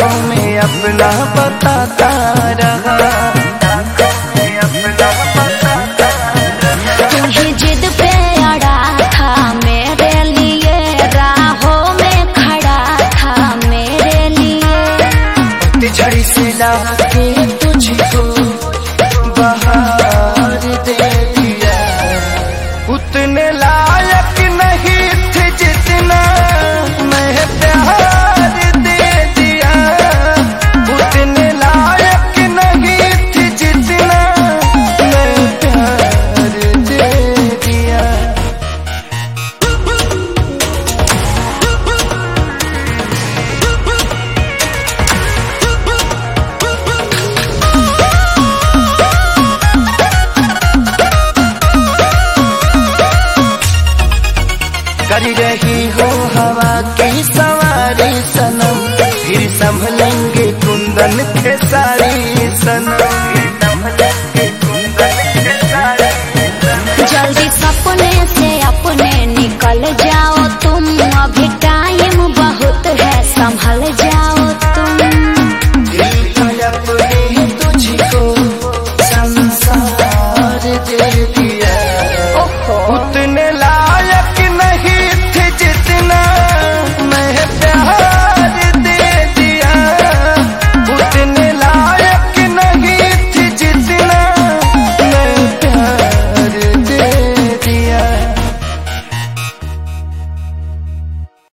आंखों में अपना बताता रहा, तुझे जिद पे अड़ा था मेरे लिए, राहों में खड़ा था मेरे लिए। झड़ी से लाके तुझको बहार दे दिया, उतने लायक नहीं थे जितना मैं प्यार दे दिया, उतने लायक नहीं थे जितना मैं प्यार दे दिया। कर रही हो हवा की सवारी सनम, फिर संभलेंगे कुंदन के सारी सनम, जल्दी सपने से